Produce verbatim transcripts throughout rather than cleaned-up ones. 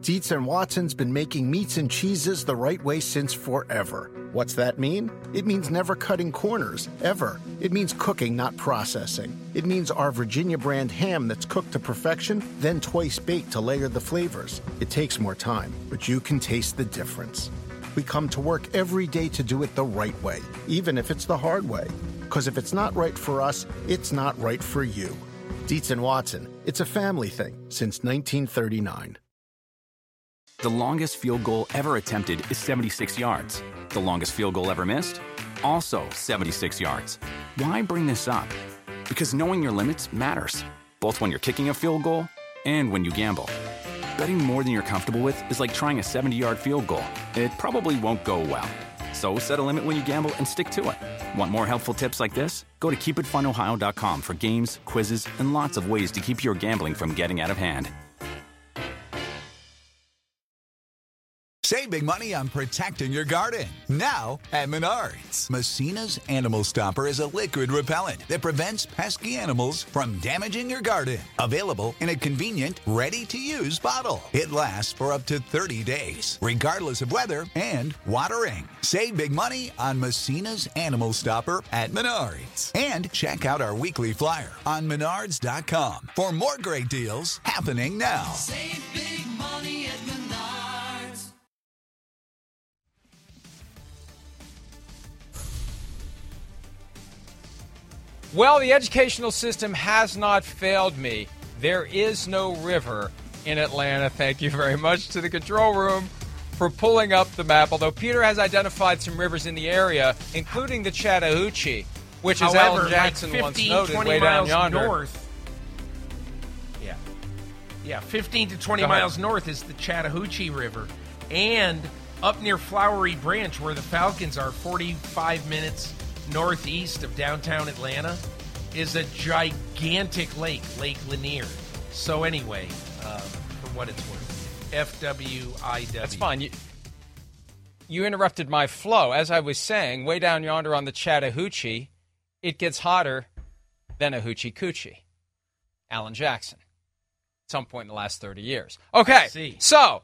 Dietz and Watson's been making meats and cheeses the right way since forever. What's that mean? It means never cutting corners, ever. It means cooking, not processing. It means our Virginia brand ham that's cooked to perfection, then twice baked to layer the flavors. It takes more time, but you can taste the difference. We come to work every day to do it the right way, even if it's the hard way. Because if it's not right for us, it's not right for you. Dietz and Watson, it's a family thing since nineteen thirty-nine. The longest field goal ever attempted is seventy-six yards. The longest field goal ever missed? Also seventy-six yards. Why bring this up? Because knowing your limits matters, both when you're kicking a field goal and when you gamble. Betting more than you're comfortable with is like trying a seventy-yard field goal. It probably won't go well. So set a limit when you gamble and stick to it. Want more helpful tips like this? Go to keep it fun ohio dot com for games, quizzes, and lots of ways to keep your gambling from getting out of hand. Save big money on protecting your garden. Now at Menards. Messina's Animal Stopper is a liquid repellent that prevents pesky animals from damaging your garden. Available in a convenient, ready-to-use bottle. It lasts for up to thirty days, regardless of weather and watering. Save big money on Messina's Animal Stopper at Menards. And check out our weekly flyer on menards dot com for more great deals happening now. Save big money at Menards. Well, the educational system has not failed me. There is no river in Atlanta. Thank you very much to the control room for pulling up the map, although Peter has identified some rivers in the area, including the Chattahoochee, which, as However, Alan Jackson like once fifteen, noted, twenty way down miles yonder. North. Yeah. Yeah, fifteen to twenty Go ahead. miles north is the Chattahoochee River. And up near Flowery Branch, where the Falcons are, forty-five minutes northeast of downtown Atlanta, is a gigantic lake, Lake Lanier. So anyway, uh, for what it's worth, F W I W. That's fine. You, you interrupted my flow. As I was saying, way down yonder on the Chattahoochee, it gets hotter than a hoochie coochie. Alan Jackson. At some point in the last thirty years. Okay, see. So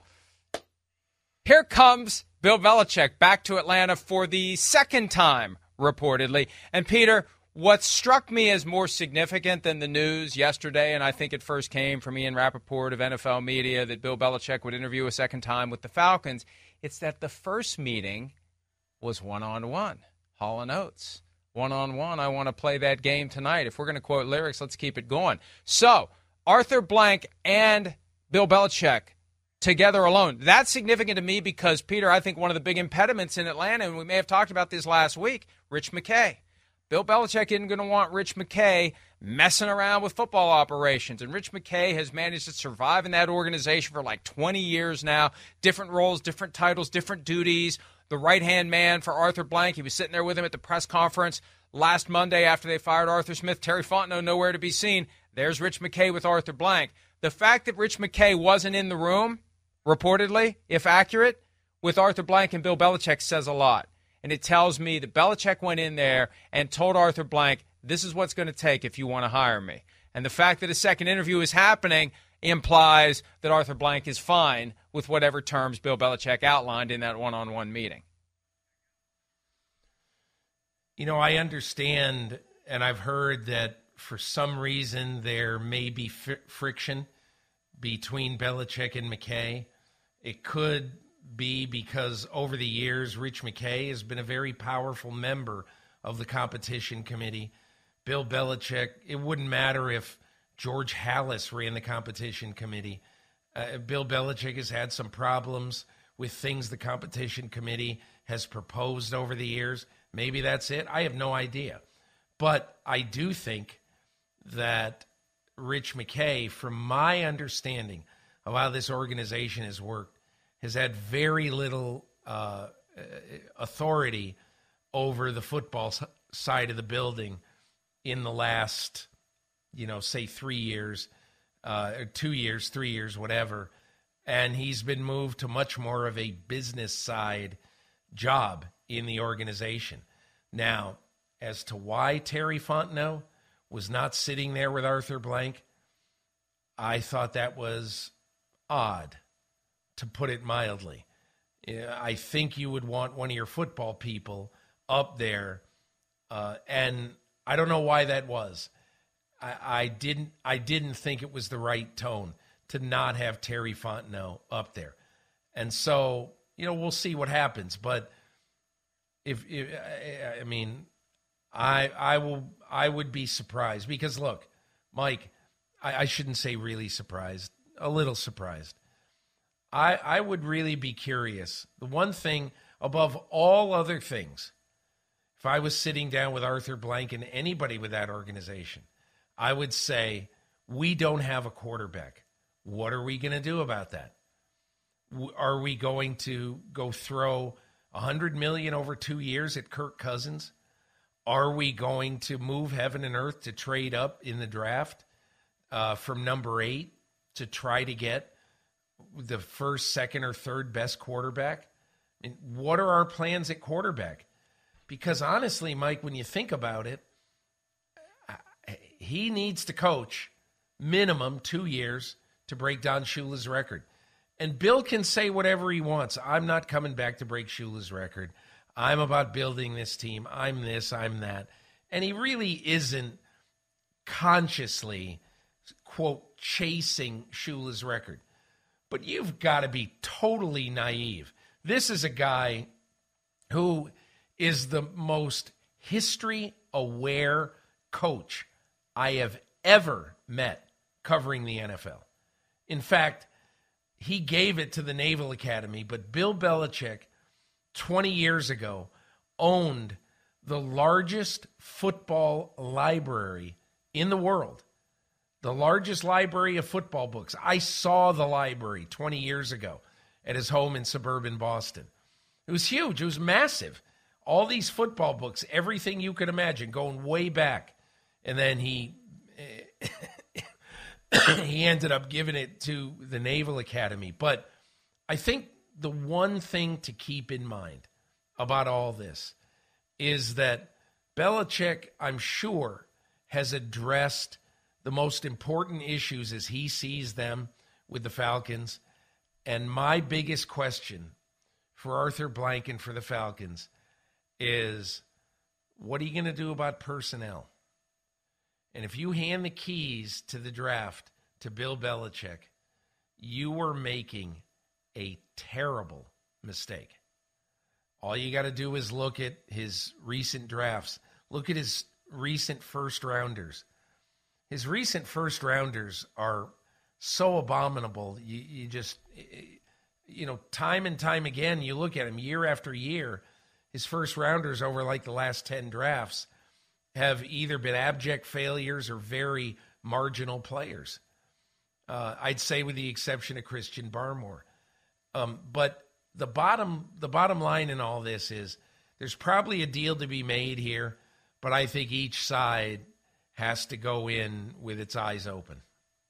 here comes Bill Belichick back to Atlanta for the second time, reportedly. And Peter, what struck me as more significant than the news yesterday, and I think it first came from Ian Rappaport of N F L Media, that Bill Belichick would interview a second time with the Falcons, it's that the first meeting was one-on-one, Hall and Oates. One-on-one, I want to play that game tonight. If we're going to quote lyrics, let's keep it going. So, Arthur Blank and Bill Belichick together alone. That's significant to me because, Peter, I think one of the big impediments in Atlanta, and we may have talked about this last week, Rich McKay. Bill Belichick isn't going to want Rich McKay messing around with football operations. And Rich McKay has managed to survive in that organization for like twenty years now. Different roles, different titles, different duties. The right-hand man for Arthur Blank. He was sitting there with him at the press conference last Monday after they fired Arthur Smith. Terry Fontenot nowhere to be seen. There's Rich McKay with Arthur Blank. The fact that Rich McKay wasn't in the room, reportedly, if accurate, with Arthur Blank and Bill Belichick says a lot. And it tells me that Belichick went in there and told Arthur Blank, this is what's going to take if you want to hire me. And the fact that a second interview is happening implies that Arthur Blank is fine with whatever terms Bill Belichick outlined in that one-on-one meeting. You know, I understand, and I've heard that for some reason there may be fr- friction between Belichick and McKay. It could be because over the years, Rich McKay has been a very powerful member of the competition committee. Bill Belichick, it wouldn't matter if George Halas ran the competition committee. Uh, Bill Belichick has had some problems with things the competition committee has proposed over the years. Maybe that's it. I have no idea. But I do think that Rich McKay, from my understanding of how this organization has worked, has had very little uh, authority over the football side of the building in the last, you know, say three years, uh, or two years, three years, whatever. And he's been moved to much more of a business side job in the organization. Now, as to why Terry Fontenot was not sitting there with Arthur Blank, I thought that was odd to put it mildly. I think you would want one of your football people up there, uh, and I don't know why that was. I, I didn't. I didn't think it was the right tone to not have Terry Fontenot up there, and so you know we'll see what happens. But if, if I mean, I I will I would be surprised because look, Mike, I, I shouldn't say really surprised, a little surprised. I, I would really be curious. The one thing above all other things, if I was sitting down with Arthur Blank and anybody with that organization, I would say, we don't have a quarterback. What are we going to do about that? Are we going to go throw one hundred million dollars over two years at Kirk Cousins? Are we going to move heaven and earth to trade up in the draft uh, from number eight to try to get the first, second, or third best quarterback? I mean, what are our plans at quarterback? Because honestly, Mike, when you think about it, he needs to coach minimum two years to break Don Shula's record. And Bill can say whatever he wants. I'm not coming back to break Shula's record. I'm about building this team. I'm this, I'm that. And he really isn't consciously, quote, chasing Shula's record. But you've got to be totally naive. This is a guy who is the most history-aware coach I have ever met covering the N F L. In fact, he gave it to the Naval Academy, but Bill Belichick, twenty years ago, owned the largest football library in the world. The largest library of football books. I saw the library twenty years ago at his home in suburban Boston. It was huge. It was massive. All these football books, everything you could imagine, going way back. And then he he ended up giving it to the Naval Academy. But I think the one thing to keep in mind about all this is that Belichick, I'm sure, has addressed the most important issues as he sees them with the Falcons. And my biggest question for Arthur Blank and for the Falcons is, what are you going to do about personnel? And if you hand the keys to the draft to Bill Belichick, you are making a terrible mistake. All you got to do is look at his recent drafts. Look at his recent first-rounders. His recent first-rounders are so abominable. You, you just, you know, time and time again, you look at him year after year, his first-rounders over like the last ten drafts have either been abject failures or very marginal players. Uh, I'd say with the exception of Christian Barmore. Um, but the bottom, the bottom line in all this is there's probably a deal to be made here, but I think each side has to go in with its eyes open.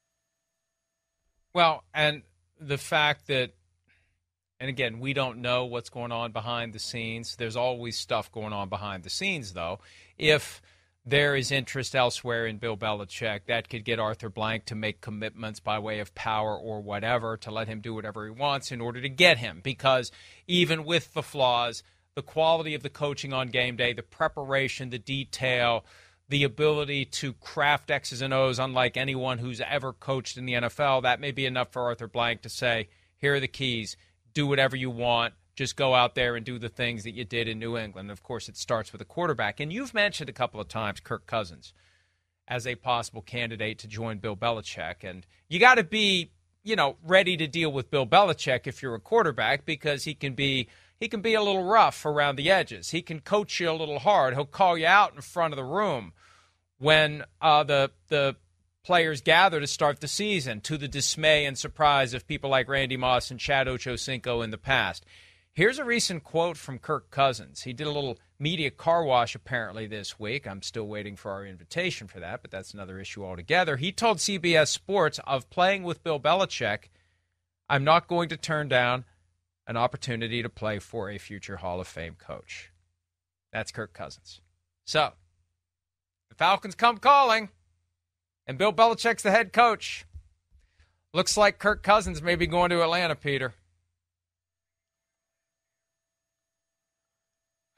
Well, and the fact that, and again, we don't know what's going on behind the scenes. There's always stuff going on behind the scenes, though. If there is interest elsewhere in Bill Belichick, that could get Arthur Blank to make commitments by way of power or whatever to let him do whatever he wants in order to get him. Because even with the flaws, the quality of the coaching on game day, the preparation, the detail, the ability to craft X's and O's unlike anyone who's ever coached in the N F L, that may be enough for Arthur Blank to say, here are the keys, do whatever you want, just go out there and do the things that you did in New England. Of course, it starts with a quarterback. And you've mentioned a couple of times Kirk Cousins as a possible candidate to join Bill Belichick. And you got to be, you know, ready to deal with Bill Belichick if you're a quarterback, because he can be he can be a little rough around the edges. He can coach you a little hard. He'll call you out in front of the room when uh, the the players gather to start the season, to the dismay and surprise of people like Randy Moss and Chad Ochocinco in the past. Here's a recent quote from Kirk Cousins. He did a little media car wash apparently this week. I'm still waiting for our invitation for that, but that's another issue altogether. He told C B S Sports, of playing with Bill Belichick, I'm not going to turn down an opportunity to play for a future Hall of Fame coach. That's Kirk Cousins. So, the Falcons come calling, and Bill Belichick's the head coach. Looks like Kirk Cousins may be going to Atlanta, Peter.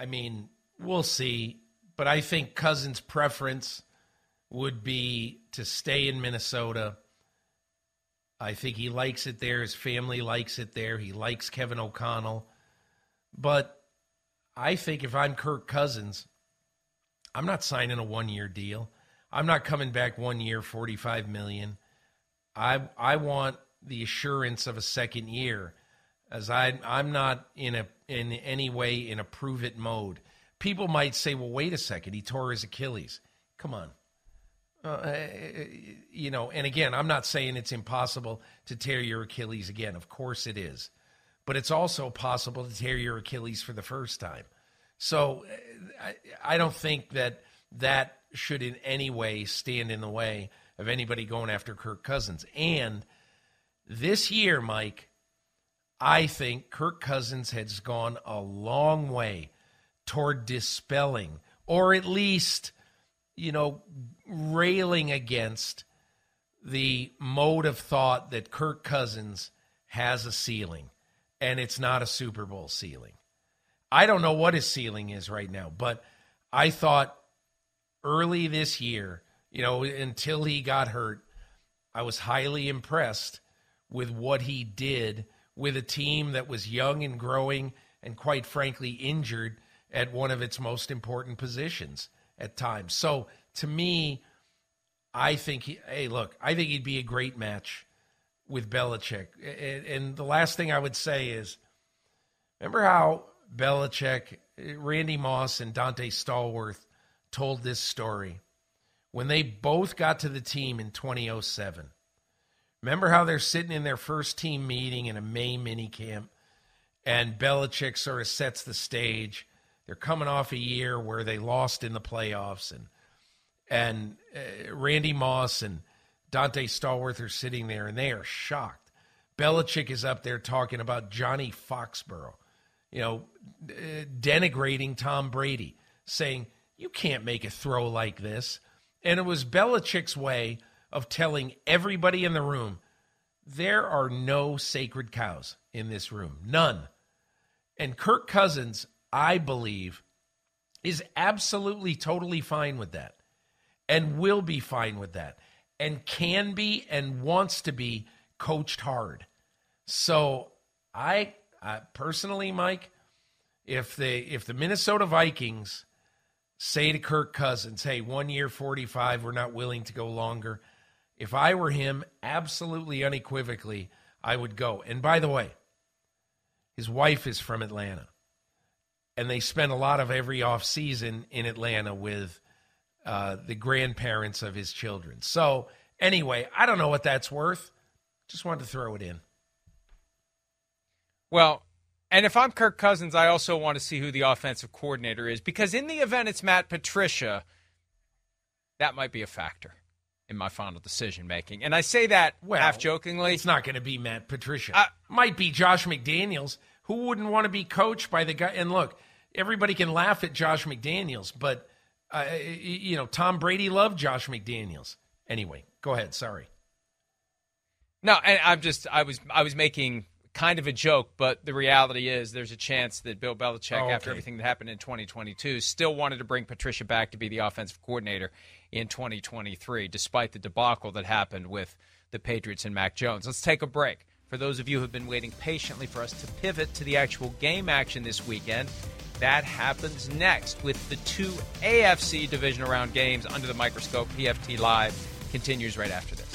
I mean, we'll see. But I think Cousins' preference would be to stay in Minnesota. I think he likes it there. His family likes it there. He likes Kevin O'Connell. But I think if I'm Kirk Cousins, I'm not signing a one-year deal. I'm not coming back one year, forty-five million dollars. I I want the assurance of a second year, as I I'm not in a in any way in a prove it mode. People might say, well, wait a second, he tore his Achilles. Come on. Uh, you know, and again, I'm not saying it's impossible to tear your Achilles again. Of course it is. But it's also possible to tear your Achilles for the first time. So I, I don't think that that should in any way stand in the way of anybody going after Kirk Cousins. And this year, Mike, I think Kirk Cousins has gone a long way toward dispelling, or at least, you know, railing against the mode of thought that Kirk Cousins has a ceiling, and it's not a Super Bowl ceiling. I don't know what his ceiling is right now, but I thought early this year, you know, until he got hurt, I was highly impressed with what he did with a team that was young and growing and, quite frankly, injured at one of its most important positions at times. So, to me, I think, he, hey, look, I think he'd be a great match with Belichick. And, and the last thing I would say is, remember how Belichick, Randy Moss, and Dante Stallworth told this story when they both got to the team in twenty oh seven. Remember how they're sitting in their first team meeting in a May minicamp, and Belichick sort of sets the stage. They're coming off a year where they lost in the playoffs, and and uh, Randy Moss and Dante Stallworth are sitting there, and they are shocked. Belichick is up there talking about Johnny Foxborough, you know, uh, denigrating Tom Brady, saying, you can't make a throw like this. And it was Belichick's way of telling everybody in the room, there are no sacred cows in this room. None. And Kirk Cousins, I believe, is absolutely totally fine with that, and will be fine with that, and can be and wants to be coached hard. So I, I personally, Mike, if the if the Minnesota Vikings say to Kirk Cousins, hey, one year, forty-five, we're not willing to go longer, if I were him, absolutely unequivocally, I would go. And by the way, his wife is from Atlanta, and they spend a lot of every offseason in Atlanta with uh, the grandparents of his children. So anyway, I don't know what that's worth. Just wanted to throw it in. Well, and if I'm Kirk Cousins, I also want to see who the offensive coordinator is, because in the event it's Matt Patricia, that might be a factor in my final decision-making. And I say that well, half-jokingly. It's not going to be Matt Patricia. Uh, might be Josh McDaniels. Who wouldn't want to be coached by the guy? And look, everybody can laugh at Josh McDaniels, but, uh, you know, Tom Brady loved Josh McDaniels. Anyway, go ahead. Sorry. No, and I'm just, I was, I was making kind of a joke, but the reality is there's a chance that Bill Belichick, oh, okay. after everything that happened in twenty twenty-two, still wanted to bring Patricia back to be the offensive coordinator in twenty twenty-three, despite the debacle that happened with the Patriots and Mac Jones. Let's take a break. For those of you who have been waiting patiently for us to pivot to the actual game action this weekend, that happens next with the two A F C divisional round games under the microscope. P F T Live continues right after this.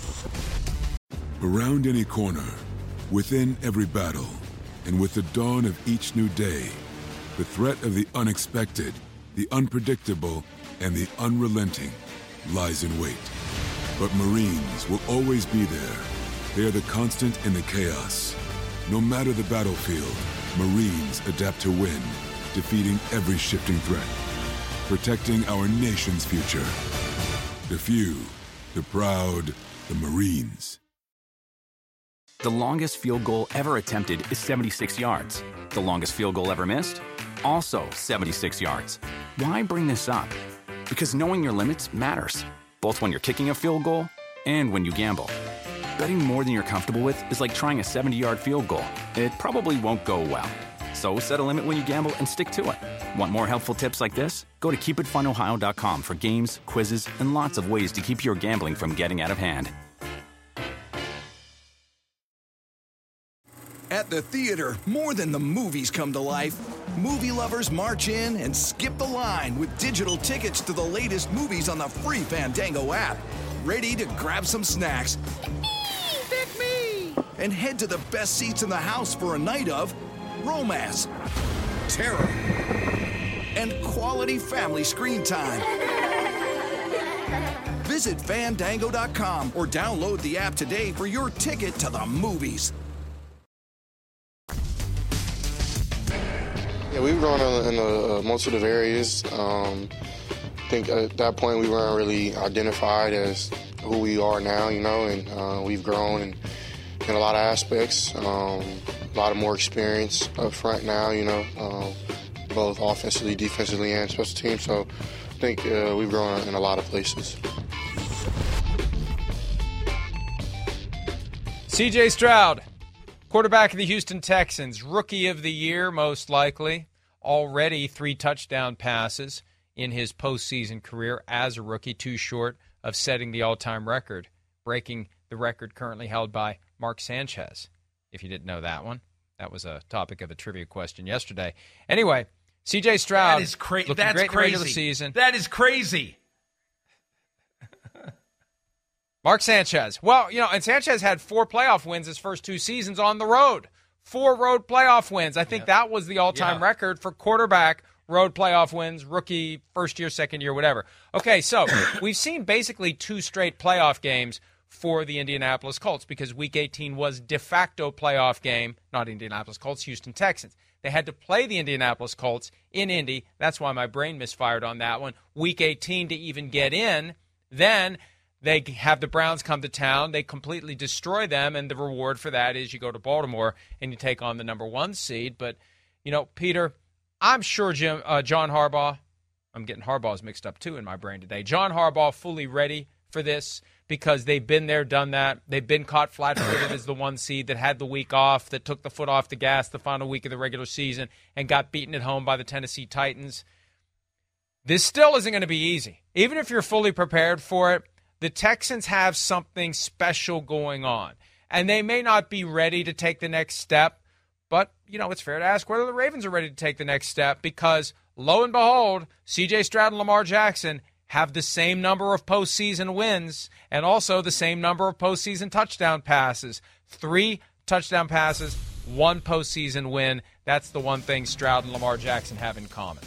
Around any corner, within every battle, and with the dawn of each new day, the threat of the unexpected, the unpredictable, and the unrelenting lies in wait. But Marines will always be there. They are the constant in the chaos. No matter the battlefield, Marines adapt to win, defeating every shifting threat, protecting our nation's future. The few, the proud, the Marines. The longest field goal ever attempted is seventy-six yards. The longest field goal ever missed? Also seventy-six yards. Why bring this up? Because knowing your limits matters, both when you're kicking a field goal and when you gamble. Betting more than you're comfortable with is like trying a seventy-yard field goal. It probably won't go well. So set a limit when you gamble and stick to it. Want more helpful tips like this? Go to keep it fun ohio dot com for games, quizzes, and lots of ways to keep your gambling from getting out of hand. At the theater, more than the movies come to life. Movie lovers march in and skip the line with digital tickets to the latest movies on the free Fandango app. Ready to grab some snacks. Pick me! And head to the best seats in the house for a night of romance, terror, and quality family screen time. Visit Fandango dot com or download the app today for your ticket to the movies. Yeah, we were growing in a, a multitude of areas. Um, I think at that point we weren't really identified as who we are now, you know, and uh, we've grown in, in a lot of aspects. Um, a lot of more experience up front now, you know, um, both offensively, defensively, and special teams. So I think uh, we've grown in a lot of places. C J Stroud, quarterback of the Houston Texans, rookie of the year most likely, already three touchdown passes in his postseason career as a rookie, too short of setting the all-time record, breaking the record currently held by Mark Sanchez, if you didn't know that one. That was a topic of a trivia question yesterday. Anyway, C J Stroud that is cra- looking that's great in the crazy. regular season. That is crazy. Mark Sanchez. Well, you know, and Sanchez had four playoff wins his first two seasons on the road. Four road playoff wins. I think yeah. that was the all-time yeah. record for quarterback road playoff wins, rookie, first year, second year, whatever. Okay, so we've seen basically two straight playoff games for the Indianapolis Colts because Week eighteen was de facto playoff game, not Indianapolis Colts, Houston Texans. They had to play the Indianapolis Colts in Indy. That's why my brain misfired on that one. Week eighteen to even get in. Then they have the Browns come to town. They completely destroy them, and the reward for that is you go to Baltimore and you take on the number one seed. But, you know, Peter, I'm sure Jim, uh, John Harbaugh, I'm getting Harbaugh's mixed up too in my brain today. John Harbaugh fully ready for this because they've been there, done that. They've been caught flat-footed as the one seed that had the week off, that took the foot off the gas the final week of the regular season and got beaten at home by the Tennessee Titans. This still isn't going to be easy. Even if you're fully prepared for it, the Texans have something special going on, and they may not be ready to take the next step, but, you know, it's fair to ask whether the Ravens are ready to take the next step because, lo and behold, C J Stroud and Lamar Jackson have the same number of postseason wins and also the same number of postseason touchdown passes. Three touchdown passes, one postseason win. That's the one thing Stroud and Lamar Jackson have in common.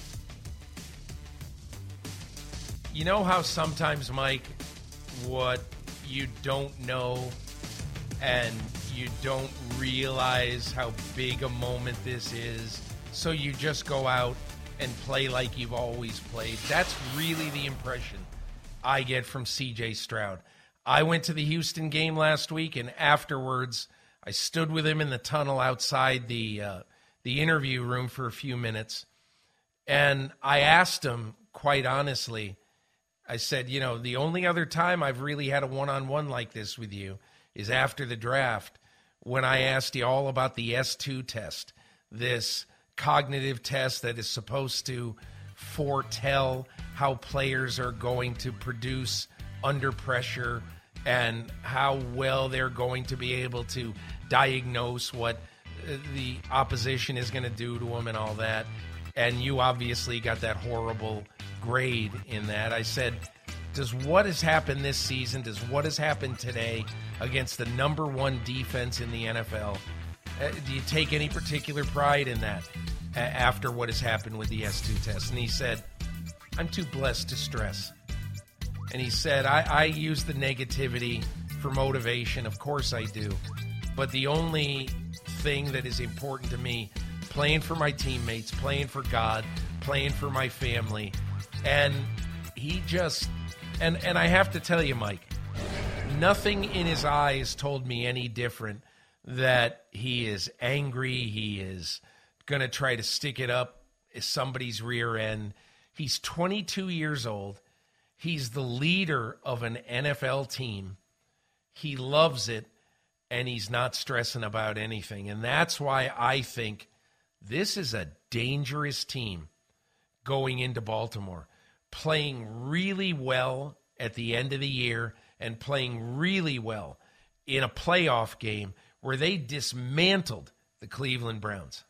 You know how sometimes, Mike, what you don't know and you don't realize how big a moment this is, so you just go out and play like you've always played? That's really the impression I get from C J Stroud. I went to the Houston game last week, and afterwards I stood with him in the tunnel outside the uh, the interview room for a few minutes, and I asked him, quite honestly, I said, you know, the only other time I've really had a one-on-one like this with you is after the draft when I asked you all about the S two test, this cognitive test that is supposed to foretell how players are going to produce under pressure and how well they're going to be able to diagnose what the opposition is going to do to them and all that. And you obviously got that horrible grade in that. I said, does what has happened this season, does what has happened today against the number one defense in the N F L, uh, do you take any particular pride in that uh, after what has happened with the S two test? And he said, I'm too blessed to stress. And he said, I, I use the negativity for motivation. Of course I do. But the only thing that is important to me, playing for my teammates, playing for God, playing for my family. And he just, and, and I have to tell you, Mike, nothing in his eyes told me any different that he is angry, he is going to try to stick it up somebody's rear end. He's twenty-two years old. He's the leader of an N F L team. He loves it, and he's not stressing about anything. And that's why I think This is a dangerous team going into Baltimore, playing really well at the end of the year and playing really well in a playoff game where they dismantled the Cleveland Browns.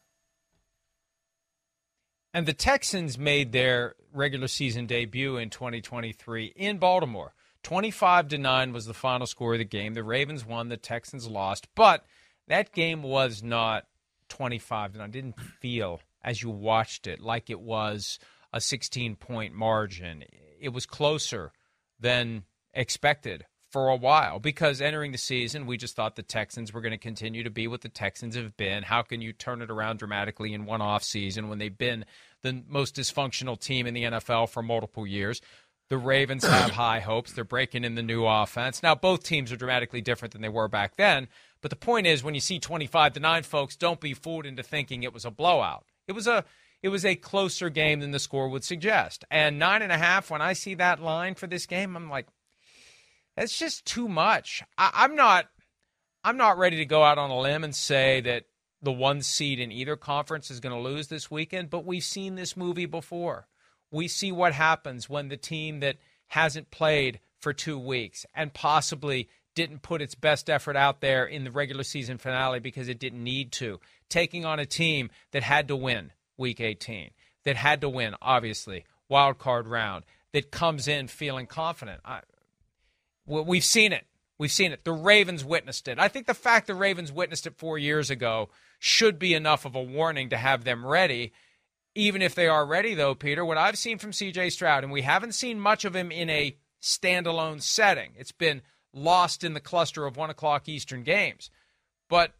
And the Texans made their regular season debut in twenty twenty-three in Baltimore. twenty-five to nine was the final score of the game. The Ravens won, the Texans lost. But that game was not twenty-five to nine. It didn't feel, as you watched it, like it was a sixteen-point margin. It was closer than expected for a while because entering the season, we just thought the Texans were going to continue to be what the Texans have been. How can you turn it around dramatically in one off season when they've been the most dysfunctional team in the N F L for multiple years? The Ravens have high hopes. They're breaking in the new offense. Now, both teams are dramatically different than they were back then, but the point is when you see twenty-five to nine, folks, don't be fooled into thinking it was a blowout. It was a It was a closer game than the score would suggest. And nine and a half, when I see that line for this game, I'm like, that's just too much. I, I'm not I'm not ready to go out on a limb and say that the one seed in either conference is going to lose this weekend, but we've seen this movie before. We see what happens when the team that hasn't played for two weeks and possibly didn't put its best effort out there in the regular season finale because it didn't need to, taking on a team that had to win Week eighteen, that had to win, obviously, wild card round, that comes in feeling confident. I, we've seen it. We've seen it. The Ravens witnessed it. I think the fact the Ravens witnessed it four years ago should be enough of a warning to have them ready. Even if they are ready, though, Peter, what I've seen from C J Stroud, and we haven't seen much of him in a standalone setting. It's been lost in the cluster of one o'clock Eastern games. But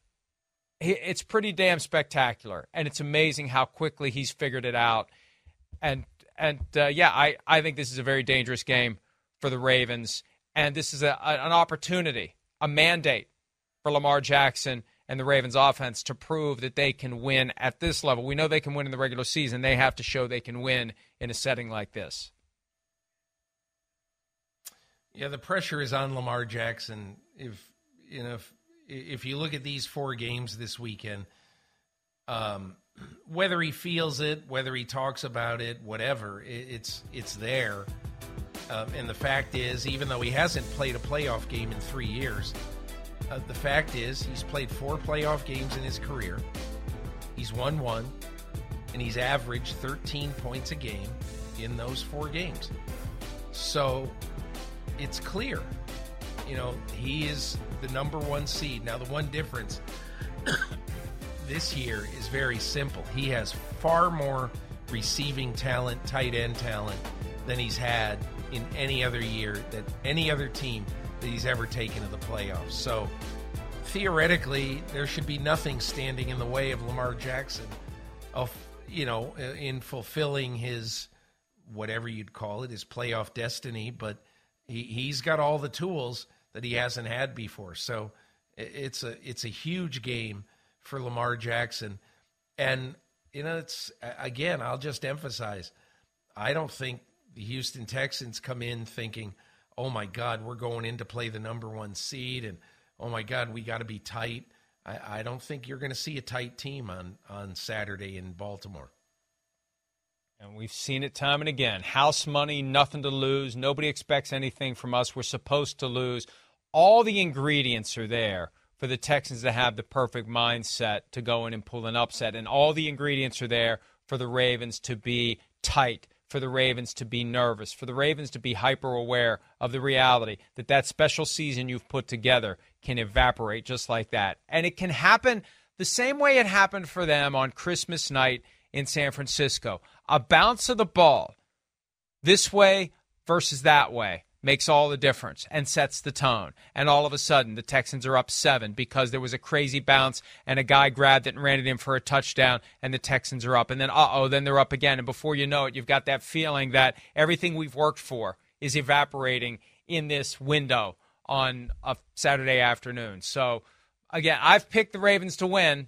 it's pretty damn spectacular, and it's amazing how quickly he's figured it out. And, and uh, yeah, I, I think this is a very dangerous game for the Ravens, and this is a, a, an opportunity, a mandate for Lamar Jackson and the Ravens offense to prove that they can win at this level. We know they can win in the regular season. They have to show they can win in a setting like this. Yeah, the pressure is on Lamar Jackson. If, you know, if, If you look at these four games this weekend, um, whether he feels it, whether he talks about it, whatever, it, it's it's there. Um, and the fact is, even though he hasn't played a playoff game in three years, uh, the fact is he's played four playoff games in his career. He's won one, and he's averaged thirteen points a game in those four games. So it's clear. You know, he is the number one seed. Now, the one difference this year is very simple. He has far more receiving talent, tight end talent, than he's had in any other year, that any other team that he's ever taken to the playoffs. So, theoretically, there should be nothing standing in the way of Lamar Jackson, of, you know, in fulfilling his, whatever you'd call it, his playoff destiny. But he, he's got all the tools that he hasn't had before. So it's a it's a huge game for Lamar Jackson. And, you know, it's, again, I'll just emphasize, I don't think the Houston Texans come in thinking, oh, my God, we're going in to play the number one seed, and, oh, my God, we got to be tight. I, I don't think you're going to see a tight team on, on Saturday in Baltimore. And we've seen it time and again. House money, nothing to lose. Nobody expects anything from us. We're supposed to lose. All the ingredients are there for the Texans to have the perfect mindset to go in and pull an upset. And all the ingredients are there for the Ravens to be tight, for the Ravens to be nervous, for the Ravens to be hyper-aware of the reality that that special season you've put together can evaporate just like that. And it can happen the same way it happened for them on Christmas night in San Francisco. A bounce of the ball this way versus that way makes all the difference and sets the tone. And all of a sudden, the Texans are up seven because there was a crazy bounce and a guy grabbed it and ran it in for a touchdown, and the Texans are up. And then, uh-oh, then they're up again. And before you know it, you've got that feeling that everything we've worked for is evaporating in this window on a Saturday afternoon. So, again, I've picked the Ravens to win.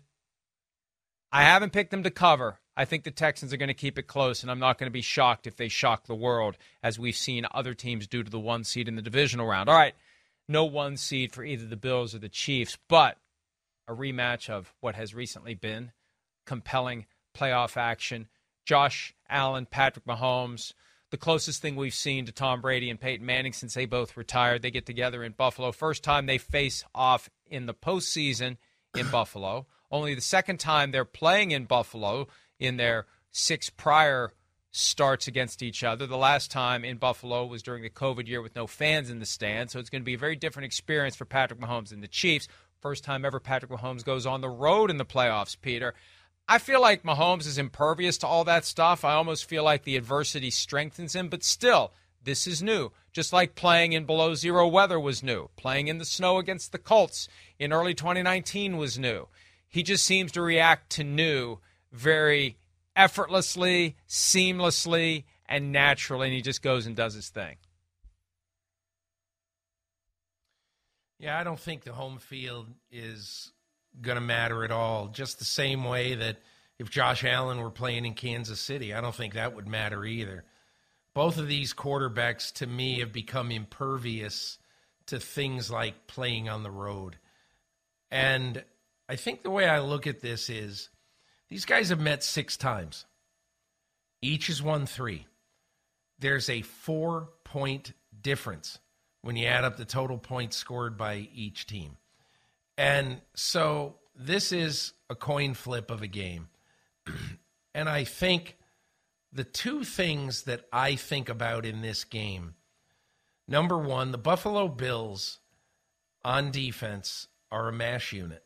I haven't picked them to cover. I think the Texans are going to keep it close, and I'm not going to be shocked if they shock the world, as we've seen other teams do to the one seed in the divisional round. All right, no one seed for either the Bills or the Chiefs, but a rematch of what has recently been compelling playoff action. Josh Allen, Patrick Mahomes, the closest thing we've seen to Tom Brady and Peyton Manning since they both retired. They get together in Buffalo. First time they face off in the postseason in Buffalo. Only the second time they're playing in Buffalo in their six prior starts against each other. The last time in Buffalo was during the COVID year with no fans in the stands, so it's going to be a very different experience for Patrick Mahomes and the Chiefs. First time ever Patrick Mahomes goes on the road in the playoffs, Peter. I feel like Mahomes is impervious to all that stuff. I almost feel like the adversity strengthens him, but still, this is new. Just like playing in below zero weather was new. Playing in the snow against the Colts in early twenty nineteen was new. He just seems to react to new very effortlessly, seamlessly, and naturally, and he just goes and does his thing. Yeah, I don't think the home field is going to matter at all. Just the same way that if Josh Allen were playing in Kansas City, I don't think that would matter either. Both of these quarterbacks, to me, have become impervious to things like playing on the road. And I think the way I look at this is these guys have met six times. Each has won three. There's a four-point difference when you add up the total points scored by each team. And so this is a coin flip of a game. And I think the two things that I think about in this game, number one, the Buffalo Bills on defense are a mash unit.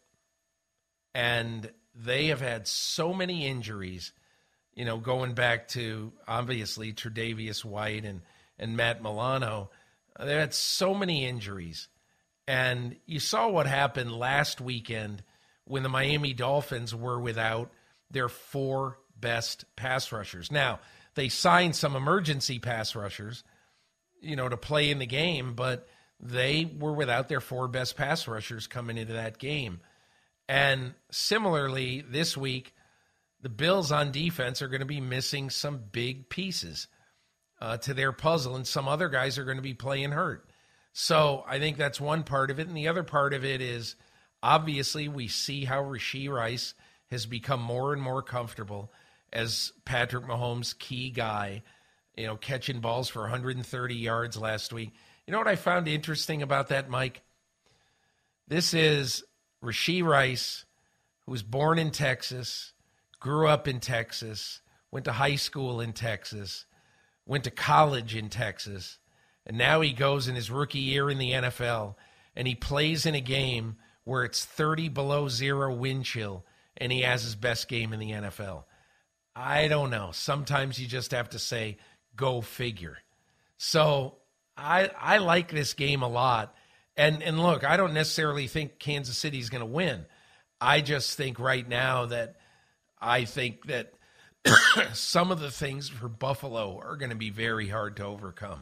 And they have had so many injuries, you know, going back to, obviously, Tre'Davious White and, and Matt Milano. They had so many injuries. And you saw what happened last weekend when the Miami Dolphins were without their four best pass rushers. Now, they signed some emergency pass rushers, you know, to play in the game, but they were without their four best pass rushers coming into that game. And similarly, this week, the Bills on defense are going to be missing some big pieces uh, to their puzzle, and some other guys are going to be playing hurt. So I think that's one part of it. And the other part of it is, obviously, we see how Rashee Rice has become more and more comfortable as Patrick Mahomes' key guy, you know, catching balls for one hundred thirty yards last week. You know what I found interesting about that, Mike? This is Rashee Rice, who was born in Texas, grew up in Texas, went to high school in Texas, went to college in Texas, and now he goes in his rookie year in the N F L, and he plays in a game where it's thirty below zero wind chill, and he has his best game in the N F L. I don't know. Sometimes you just have to say, go figure. So I I like this game a lot. And and look, I don't necessarily think Kansas City is going to win. I just think right now that I think that some of the things for Buffalo are going to be very hard to overcome.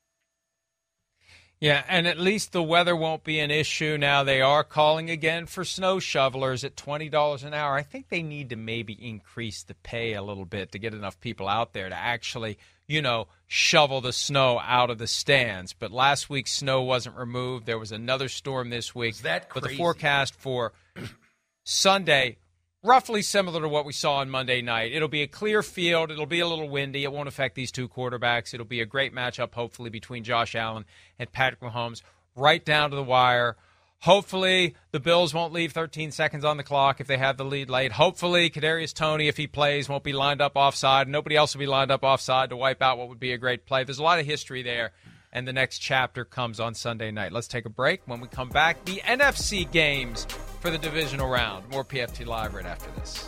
Yeah, and at least the weather won't be an issue now. They are calling again for snow shovelers at twenty dollars an hour. I think they need to maybe increase the pay a little bit to get enough people out there to actually, you know, shovel the snow out of the stands. But last week's snow wasn't removed. There was another storm this week. Is that crazy? But the forecast for Sunday, roughly similar to what we saw on Monday night. It'll be a clear field. It'll be a little windy. It won't affect these two quarterbacks. It'll be a great matchup, hopefully, between Josh Allen and Patrick Mahomes, right down to the wire. Hopefully, the Bills won't leave thirteen seconds on the clock if they have the lead late. Hopefully, Kadarius Toney, if he plays, won't be lined up offside. Nobody else will be lined up offside to wipe out what would be a great play. There's a lot of history there, and the next chapter comes on Sunday night. Let's take a break. When we come back, the N F C games for the divisional round. More P F T Live right after this.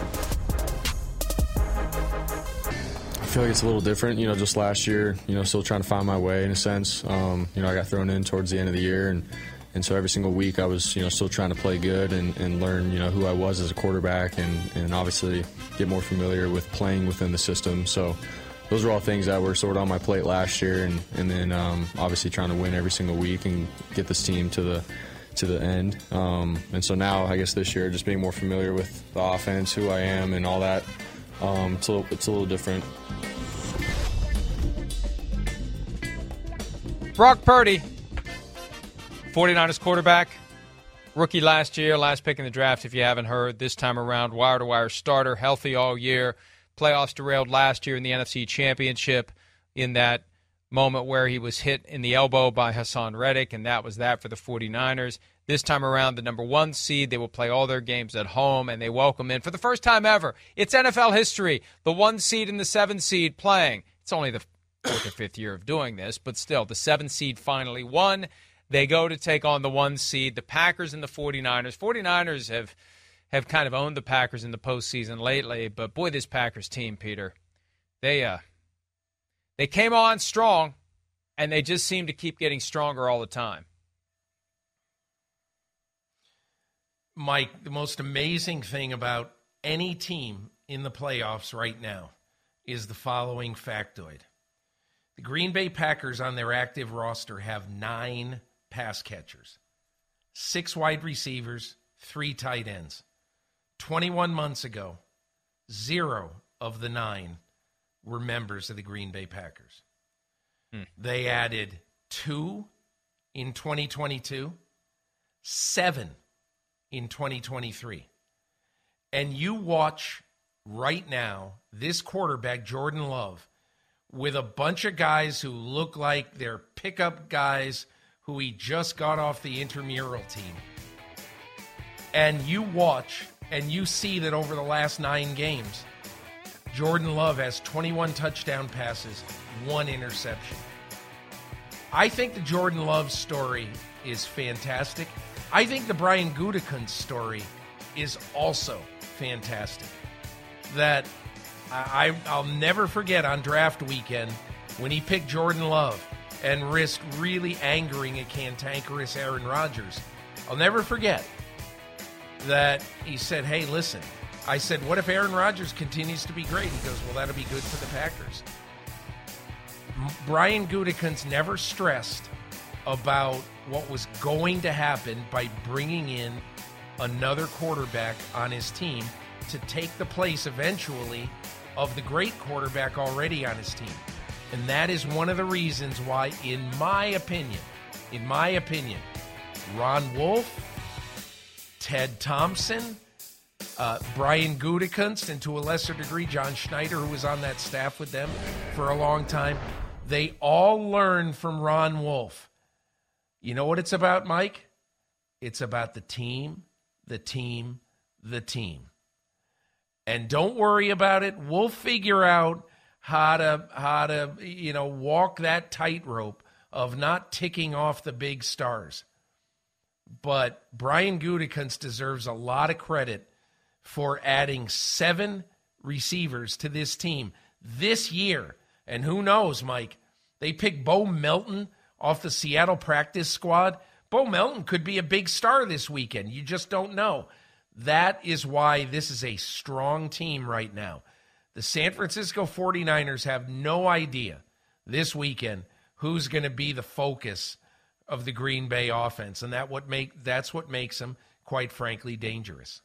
I feel like it's a little different, you know, just last year, you know, still trying to find my way in a sense. Um, you know, I got thrown in towards the end of the year, and, and so every single week I was, you know, still trying to play good and, and learn, you know, who I was as a quarterback and, and obviously get more familiar with playing within the system. So those are all things that were sort of on my plate last year, and, and then um, obviously trying to win every single week and get this team to the to the end. Um, and so now, I guess this year, just being more familiar with the offense, who I am, and all that, um, it's, a little, it's a little different. Brock Purdy, forty-niners quarterback, Rookie last year, last pick in the draft, if you haven't heard. This time around, wire-to-wire starter, healthy all year. Playoffs derailed last year in the N F C Championship in that moment where he was hit in the elbow by Hassan Reddick, and that was that for the 49ers. This time around, the number one seed, they will play all their games at home, and they welcome in, for the first time ever, it's N F L history, the one seed and the seven seed playing. It's only the fourth or fifth year of doing this, but still, the seven seed finally won. They go to take on the one seed, the Packers and the 49ers. 49ers have have kind of owned the Packers in the postseason lately, but boy, this Packers team, Peter, they uh they came on strong, and they just seem to keep getting stronger all the time. Mike, the most amazing thing about any team in the playoffs right now is the following factoid. The Green Bay Packers on their active roster have nine pass catchers, six wide receivers, three tight ends. twenty-one months ago, zero of the nine were members of the Green Bay Packers. Hmm. They added two in twenty twenty-two, seven in twenty twenty-three. And you watch right now this quarterback, Jordan Love, with a bunch of guys who look like they're pickup guys who he just got off the intramural team. And you watch and you see that over the last nine games, Jordan Love has twenty-one touchdown passes, one interception. I think the Jordan Love story is fantastic. I think the Brian Gutekunst story is also fantastic. That I, I'll never forget on draft weekend when he picked Jordan Love and risked really angering a cantankerous Aaron Rodgers. I'll never forget that he said, hey, listen, I said, what if Aaron Rodgers continues to be great? He goes, well, that'll be good for the Packers. Brian Gutekunst never stressed about what was going to happen by bringing in another quarterback on his team to take the place eventually of the great quarterback already on his team. And that is one of the reasons why, in my opinion, in my opinion, Ron Wolf, Ted Thompson, uh, Brian Gutekunst, and to a lesser degree, John Schneider, who was on that staff with them for a long time, they all learned from Ron Wolf. You know what it's about, Mike? It's about the team, the team, the team. And don't worry about it. We'll figure out how to, how to, you know, walk that tightrope of not ticking off the big stars. But Brian Gutekunst deserves a lot of credit for adding seven receivers to this team this year. And who knows, Mike? They picked Bo Melton off the Seattle practice squad. Bo Melton could be a big star this weekend. You just don't know. That is why this is a strong team right now. The San Francisco 49ers have no idea this weekend who's going to be the focus of the Green Bay offense, and that what make that's what makes them, quite frankly, dangerous.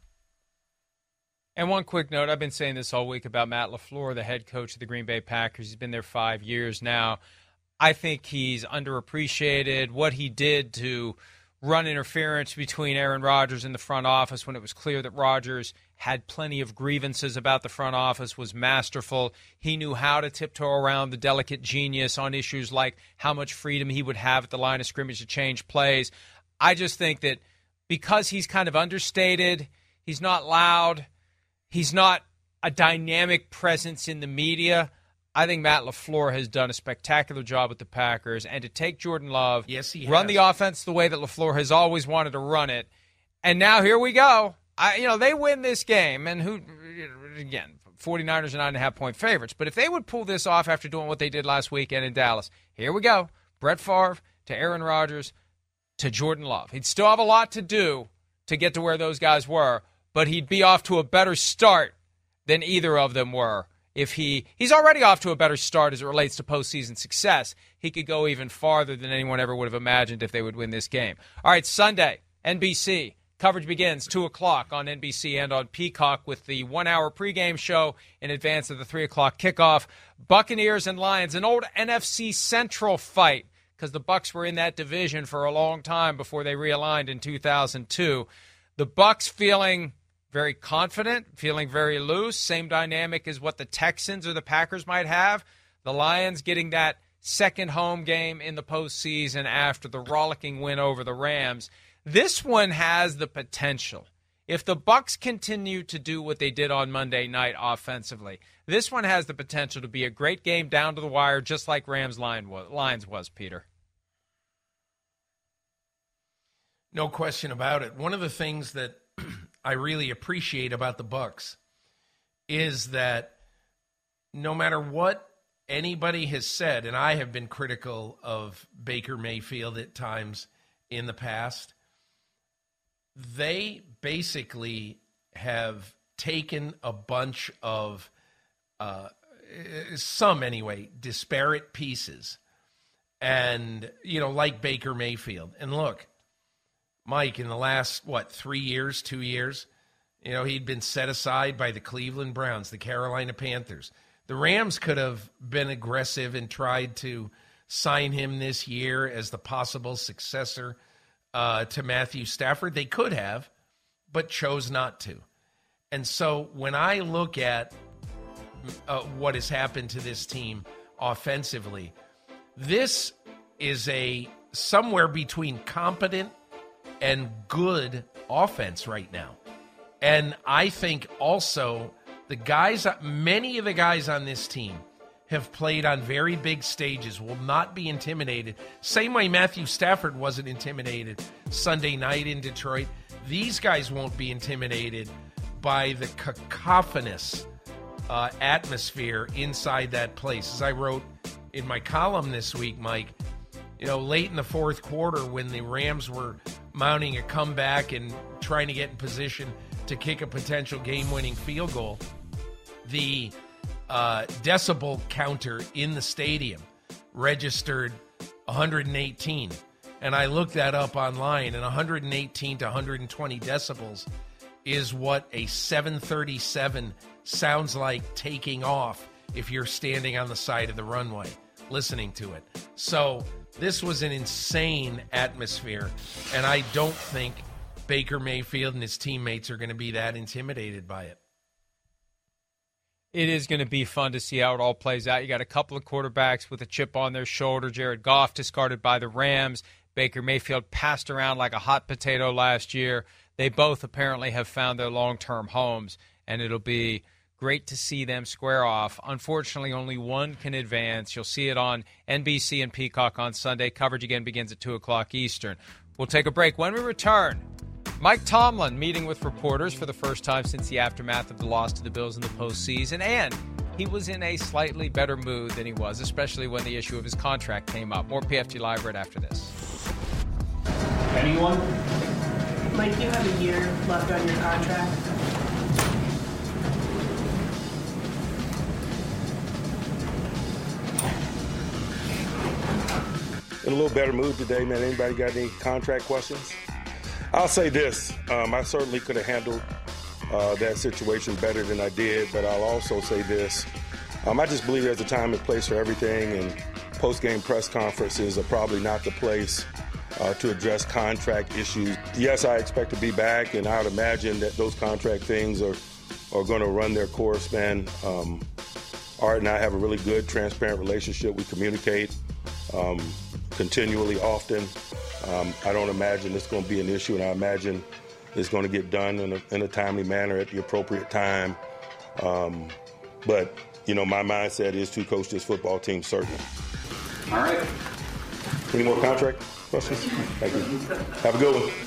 And one quick note, I've been saying this all week about Matt LaFleur, the head coach of the Green Bay Packers. He's been there five years now. I think he's underappreciated. What he did to run interference between Aaron Rodgers and the front office when it was clear that Rodgers had plenty of grievances about the front office was masterful. He knew how to tiptoe around the delicate genius on issues like how much freedom he would have at the line of scrimmage to change plays. I just think that because he's kind of understated, he's not loud, he's not a dynamic presence in the media, I think Matt LaFleur has done a spectacular job with the Packers. And to take Jordan Love, yes, he run has. the offense the way that LaFleur has always wanted to run it, and now here we go. I, you know, they win this game, and who, again, 49ers are nine and a half point favorites. But if they would pull this off after doing what they did last weekend in Dallas, here we go. Brett Favre to Aaron Rodgers to Jordan Love. He'd still have a lot to do to get to where those guys were, but he'd be off to a better start than either of them were. If he he's already off to a better start as it relates to postseason success, he could go even farther than anyone ever would have imagined if they would win this game. All right, Sunday, N B C. Coverage begins two o'clock on N B C and on Peacock with the one-hour pregame show in advance of the three o'clock kickoff. Buccaneers and Lions, an old N F C Central fight because the Bucs were in that division for a long time before they realigned in two thousand two. The Bucs feeling very confident, feeling very loose, same dynamic as what the Texans or the Packers might have. The Lions getting that second home game in the postseason after the rollicking win over the Rams. This one has the potential. If the Bucs continue to do what they did on Monday night offensively, this one has the potential to be a great game down to the wire, just like Rams Lions was, Peter. No question about it. One of the things that I really appreciate about the Bucs is that no matter what anybody has said, and I have been critical of Baker Mayfield at times in the past, they basically have taken a bunch of, uh, some anyway, disparate pieces. And, you know, like Baker Mayfield. And look, Mike, in the last, what, three years, two years, you know, he'd been set aside by the Cleveland Browns, the Carolina Panthers. The Rams could have been aggressive and tried to sign him this year as the possible successor uh, to Matthew Stafford. They could have, but chose not to. And so when I look at uh, what has happened to this team offensively, this is a somewhere between competent and good offense right now. And I think also the guys, many of the guys on this team have played on very big stages, will not be intimidated. Same way Matthew Stafford wasn't intimidated Sunday night in Detroit. These guys won't be intimidated by the cacophonous uh, atmosphere inside that place. As I wrote in my column this week, Mike, you know, late in the fourth quarter when the Rams were mounting a comeback and trying to get in position to kick a potential game-winning field goal, the uh, decibel counter in the stadium registered one hundred eighteen. And I looked that up online, and one hundred eighteen to one hundred twenty decibels is what a seven thirty-seven sounds like taking off if you're standing on the side of the runway listening to it. So this was an insane atmosphere, and I don't think Baker Mayfield and his teammates are going to be that intimidated by it. It is going to be fun to see how it all plays out. You got a couple of quarterbacks with a chip on their shoulder. Jared Goff discarded by the Rams. Baker Mayfield passed around like a hot potato last year. They both apparently have found their long-term homes, and it'll be great to see them square off. Unfortunately, only one can advance. You'll see it on N B C and Peacock on Sunday. Coverage again begins at two o'clock Eastern. We'll take a break. When we return, Mike Tomlin meeting with reporters for the first time since the aftermath of the loss to the Bills in the postseason, and he was in a slightly better mood than he was, especially when the issue of his contract came up. More P F T Live right after this. Anyone? Mike, you have a year left on your contract. In a little better mood today, man. Anybody got any contract questions? I'll say this. Um, I certainly could have handled uh, that situation better than I did, but I'll also say this. Um, I just believe there's a time and place for everything, and post-game press conferences are probably not the place uh, to address contract issues. Yes, I expect to be back, and I would imagine that those contract things are, are going to run their course, man. Um, Art and I have a really good, transparent relationship. We communicate um, continually, often. Um, I don't imagine it's going to be an issue, and I imagine it's going to get done in a, in a timely manner at the appropriate time. Um, but, you know, my mindset is to coach this football team, certainly. All right. Any more contract questions? Thank you. Have a good one.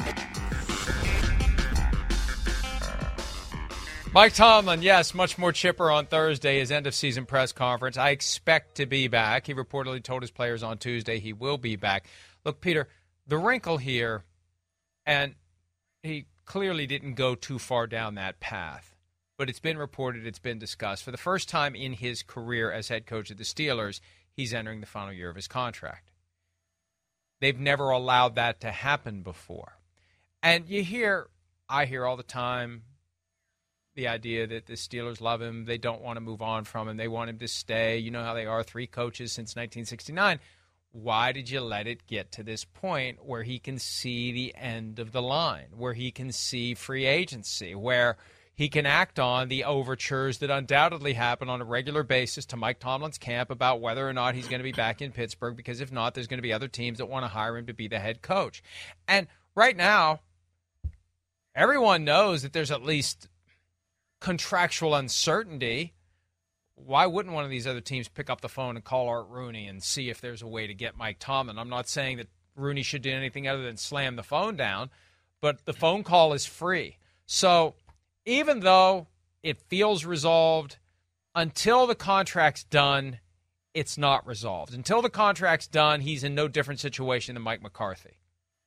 Mike Tomlin, yes, much more chipper on Thursday, his end-of-season press conference. I expect to be back. He reportedly told his players on Tuesday he will be back. Look, Peter, the wrinkle here, and he clearly didn't go too far down that path, but it's been reported, it's been discussed. For the first time in his career as head coach of the Steelers, he's entering the final year of his contract. They've never allowed that to happen before. And you hear, I hear all the time, the idea that the Steelers love him, they don't want to move on from him, they want him to stay. You know how they are, three coaches since nineteen sixty-nine. why did you let it get to this point where he can see the end of the line, where he can see free agency, where he can act on the overtures that undoubtedly happen on a regular basis to Mike Tomlin's camp about whether or not he's going to be back in Pittsburgh, because if not, there's going to be other teams that want to hire him to be the head coach. And right now, everyone knows that there's at least contractual uncertainty. Why wouldn't one of these other teams pick up the phone and call Art Rooney and see if there's a way to get Mike Tomlin? I'm not saying that Rooney should do anything other than slam the phone down, but the phone call is free. So even though it feels resolved, until the contract's done, it's not resolved. Until the contract's done, he's in no different situation than Mike McCarthy.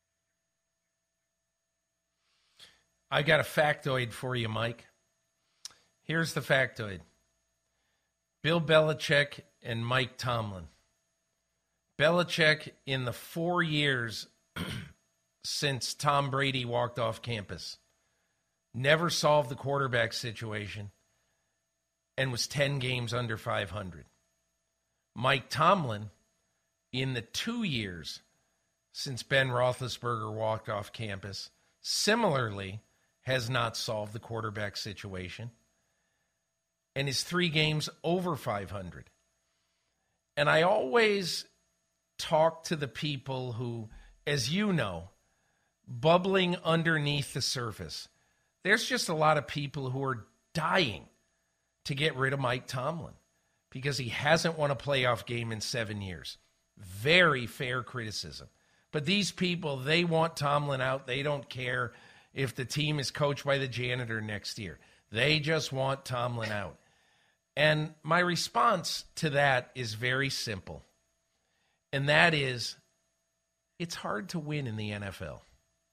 I got a factoid for you, Mike. Here's the factoid. Bill Belichick and Mike Tomlin. Belichick, in the four years since Tom Brady walked off campus, never solved the quarterback situation and was ten games under five hundred. Mike Tomlin, in the two years since Ben Roethlisberger walked off campus, similarly has not solved the quarterback situation and is three games over five hundred. And I always talk to the people who, as you know, bubbling underneath the surface, there's just a lot of people who are dying to get rid of Mike Tomlin because he hasn't won a playoff game in seven years. Very fair criticism. But these people, they want Tomlin out. They don't care if the team is coached by the janitor next year. They just want Tomlin out. And my response to that is very simple. And that is, it's hard to win in the N F L.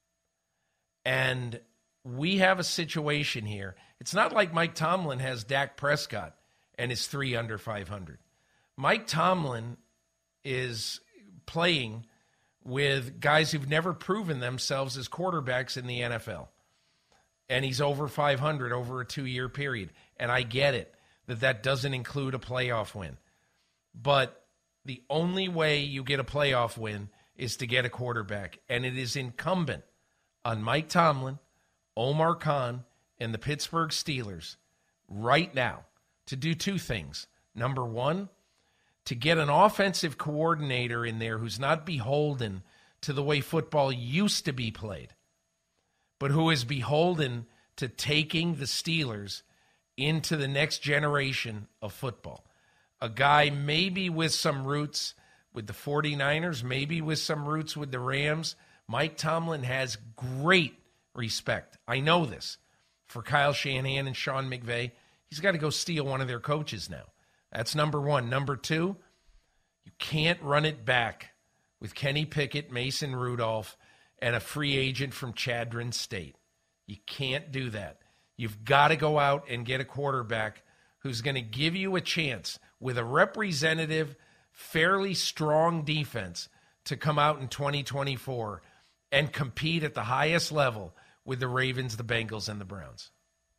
And we have a situation here. It's not like Mike Tomlin has Dak Prescott and is three under five hundred. Mike Tomlin is playing with guys who've never proven themselves as quarterbacks in the N F L. And he's over five hundred over a two-year period. And I get it that that doesn't include a playoff win. But the only way you get a playoff win is to get a quarterback. And it is incumbent on Mike Tomlin, Omar Khan, and the Pittsburgh Steelers right now to do two things. Number one, to get an offensive coordinator in there who's not beholden to the way football used to be played, but who is beholden to taking the Steelers into the next generation of football. A guy maybe with some roots with the 49ers, maybe with some roots with the Rams. Mike Tomlin has great respect. I know this. For Kyle Shanahan and Sean McVay, he's got to go steal one of their coaches now. That's number one. Number two, you can't run it back with Kenny Pickett, Mason Rudolph, and a free agent from Chadron State. You can't do that. You've got to go out and get a quarterback who's going to give you a chance with a representative, fairly strong defense to come out in twenty twenty-four and compete at the highest level with the Ravens, the Bengals, and the Browns.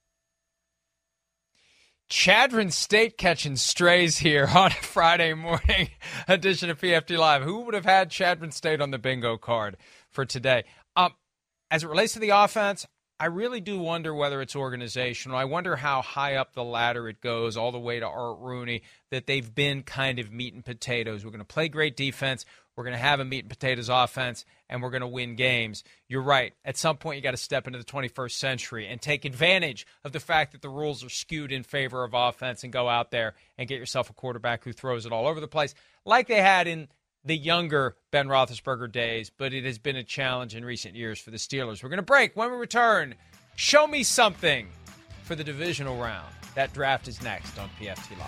Chadron State catching strays here on a Friday morning edition of P F T Live. Who would have had Chadron State on the bingo card for today? Um, as it relates to the offense, I really do wonder whether it's organizational. I wonder how high up the ladder it goes, all the way to Art Rooney, that they've been kind of meat and potatoes. We're going to play great defense. We're going to have a meat and potatoes offense, and we're going to win games. You're right. At some point, you got to step into the twenty-first century and take advantage of the fact that the rules are skewed in favor of offense and go out there and get yourself a quarterback who throws it all over the place like they had in the younger Ben Roethlisberger days, but it has been a challenge in recent years for the Steelers. We're going to break. When we return, show me something for the divisional round. That draft is next on P F T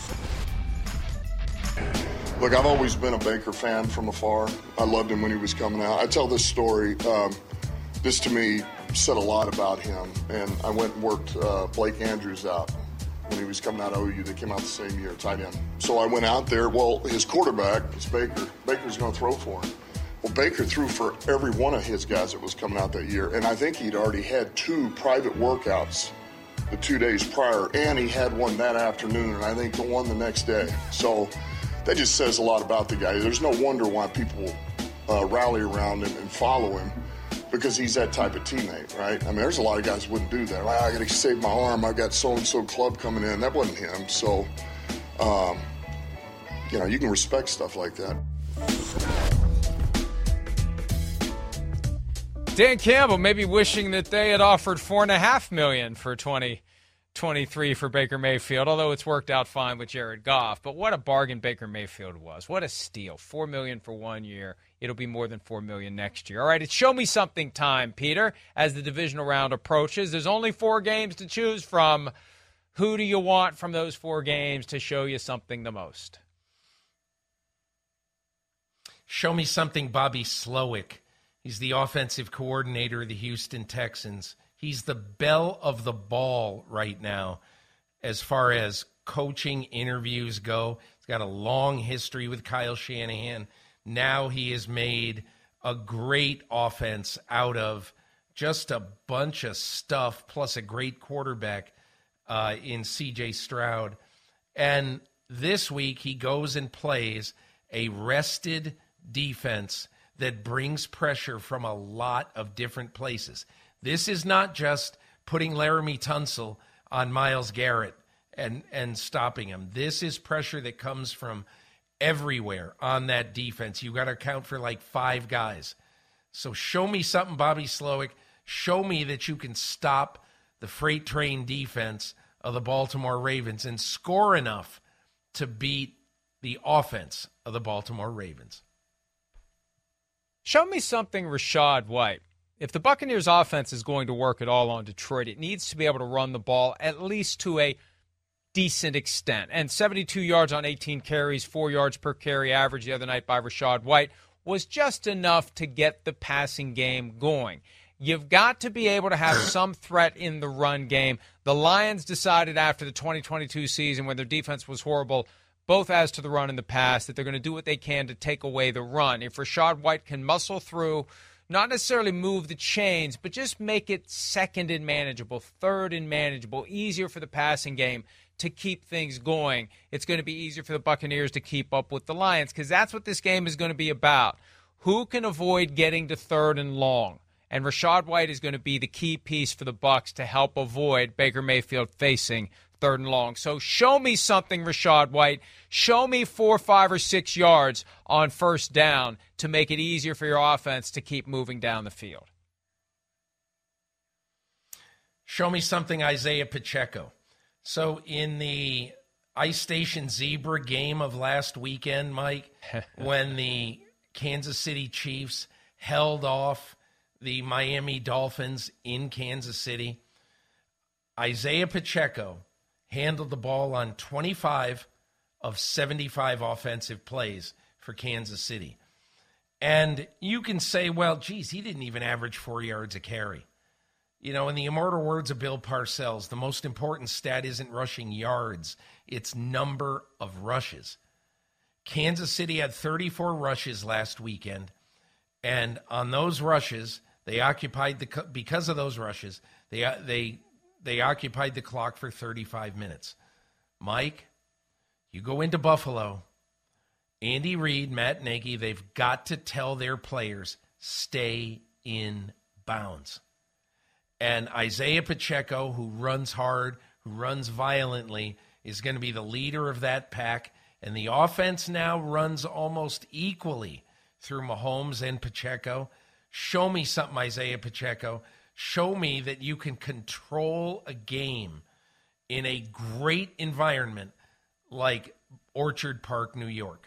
Live. Look, I've always been a Baker fan from afar. I loved him when he was coming out. I tell this story. Um, this, to me, said a lot about him. And I went and worked uh, Blake Andrews out when he was coming out of O U. They came out the same year, tight end. So I went out there. Well, his quarterback is Baker. Baker's going to throw for him. Well, Baker threw for every one of his guys that was coming out that year. And I think he'd already had two private workouts the two days prior. And he had one that afternoon, and I think the one the next day. So that just says a lot about the guy. There's no wonder why people uh, rally around him and follow him, because he's that type of teammate, right? I mean, there's a lot of guys who wouldn't do that. Like, I got to save my arm. I got so-and-so club coming in. That wasn't him. So, um, you know, you can respect stuff like that. Dan Campbell maybe wishing that they had offered four and a half million for twenty twenty-three for Baker Mayfield, although it's worked out fine with Jared Goff. But what a bargain Baker Mayfield was. What a steal. Four million for one year. It'll be more than four million next year. All right, it's show me something time, Peter, as the divisional round approaches. There's only four games to choose from. Who do you want from those four games to show you something the most? Show me something Bobby Slowick. He's the offensive coordinator of the Houston Texans. He's the belle of the ball right now as far as coaching interviews go. He's got a long history with Kyle Shanahan. Now he has made a great offense out of just a bunch of stuff, plus a great quarterback uh, in C J Stroud. And this week he goes and plays a rested defense that brings pressure from a lot of different places. This is not just putting Laramie Tunsil on Myles Garrett and, and stopping him. This is pressure that comes from everywhere on that defense. You got to account for like five guys. So show me something, Bobby Slowick. Show me that you can stop the freight train defense of the Baltimore Ravens and score enough to beat the offense of the Baltimore Ravens. Show me something Rachaad White. If the Buccaneers offense is going to work at all on Detroit, it needs to be able to run the ball at least to a decent extent. And seventy-two yards on eighteen carries, four yards per carry average the other night by Rachaad White was just enough to get the passing game going. You've got to be able to have some threat in the run game. The Lions decided after the twenty twenty-two season, when their defense was horrible, both as to the run and the pass, that they're going to do what they can to take away the run. If Rachaad White can muscle through, not necessarily move the chains, but just make it second and manageable, third and manageable, easier for the passing game to keep things going, it's going to be easier for the Buccaneers to keep up with the Lions, because that's what this game is going to be about. Who can avoid getting to third and long? And Rachaad White is going to be the key piece for the Bucs to help avoid Baker Mayfield facing third and long. So show me something, Rachaad White. Show me four, five, or six yards on first down to make it easier for your offense to keep moving down the field. Show me something, Isaiah Pacheco. So in the Ice Station Zebra game of last weekend, Mike, when the Kansas City Chiefs held off the Miami Dolphins in Kansas City, Isaiah Pacheco handled the ball on twenty-five of seventy-five offensive plays for Kansas City. And you can say, well, geez, he didn't even average four yards a carry. You know, in the immortal words of Bill Parcells, the most important stat isn't rushing yards, it's number of rushes. Kansas City had thirty-four rushes last weekend, and on those rushes, they occupied the because of those rushes, they they they occupied the clock for thirty-five minutes. Mike, you go into Buffalo, Andy Reid, Matt Nagy, they've got to tell their players, stay in bounds. And Isaiah Pacheco, who runs hard, who runs violently, is going to be the leader of that pack. And the offense now runs almost equally through Mahomes and Pacheco. Show me something, Isaiah Pacheco. Show me that you can control a game in a great environment like Orchard Park, New York.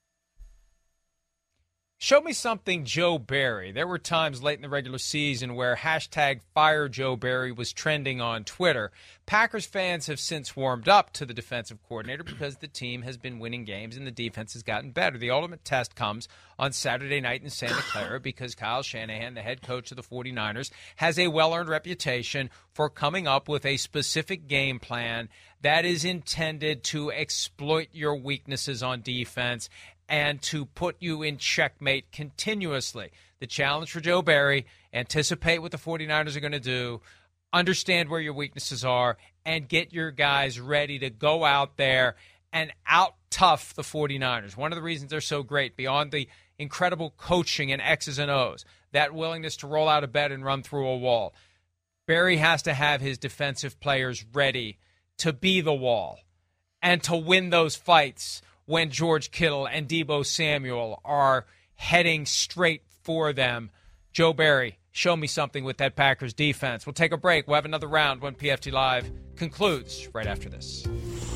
Show me something Joe Barry. There were times late in the regular season where hashtag Fire Joe Barry was trending on Twitter. Packers fans have since warmed up to the defensive coordinator because the team has been winning games and the defense has gotten better. The ultimate test comes on Saturday night in Santa Clara because Kyle Shanahan, the head coach of the 49ers, has a well-earned reputation for coming up with a specific game plan that is intended to exploit your weaknesses on defense and to put you in checkmate continuously. The challenge for Joe Barry, anticipate what the 49ers are going to do, understand where your weaknesses are, and get your guys ready to go out there and out-tough the 49ers. One of the reasons they're so great, beyond the incredible coaching and X's and O's, that willingness to roll out of bed and run through a wall. Barry has to have his defensive players ready to be the wall and to win those fights when George Kittle and Deebo Samuel are heading straight for them. Joe Barry, show me something with that Packers defense. We'll take a break. We'll have another round when P F T Live concludes right after this.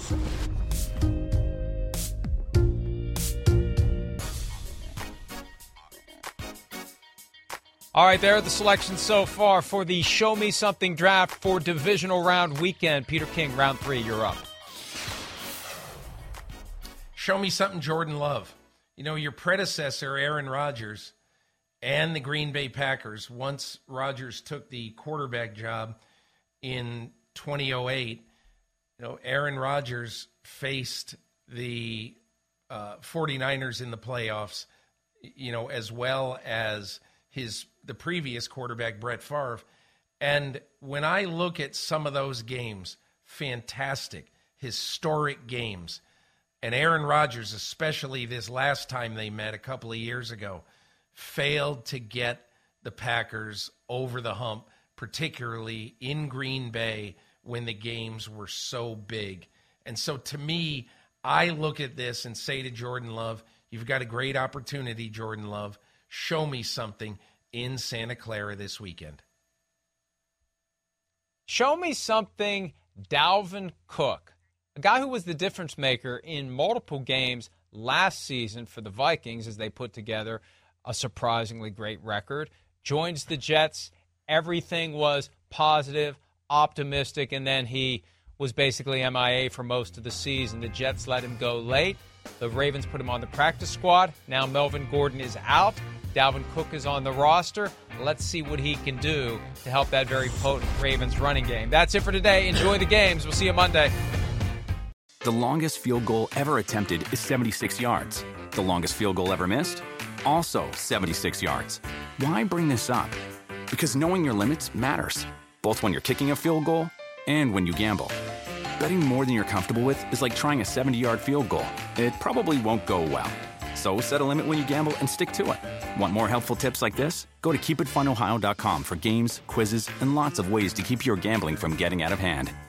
All right, there are the selections so far for the Show Me Something draft for divisional round weekend. Peter King, round three, you're up. Show me something, Jordan Love. You know, your predecessor, Aaron Rodgers, and the Green Bay Packers, once Rodgers took the quarterback job in twenty oh eight, you know, Aaron Rodgers faced the uh, 49ers in the playoffs, you know, as well as his the previous quarterback, Brett Favre. And when I look at some of those games, fantastic, historic games, and Aaron Rodgers, especially this last time they met a couple of years ago, failed to get the Packers over the hump, particularly in Green Bay when the games were so big. And so to me, I look at this and say to Jordan Love, you've got a great opportunity, Jordan Love. Show me something in Santa Clara this weekend. Show me something, Dalvin Cook, a guy who was the difference maker in multiple games last season for the Vikings as they put together a surprisingly great record, joins the Jets. Everything was positive, optimistic, and then he was basically M I A for most of the season. The Jets let him go late. The Ravens put him on the practice squad. Now Melvin Gordon is out. Dalvin Cook is on the roster. Let's see what he can do to help that very potent Ravens running game. That's it for today. Enjoy the games. We'll see you Monday. The longest field goal ever attempted is seventy-six yards. The longest field goal ever missed? Also seventy-six yards. Why bring this up? Because knowing your limits matters, both when you're kicking a field goal and when you gamble. Betting more than you're comfortable with is like trying a seventy-yard field goal. It probably won't go well. So set a limit when you gamble and stick to it. Want more helpful tips like this? Go to keep it fun ohio dot com for games, quizzes, and lots of ways to keep your gambling from getting out of hand.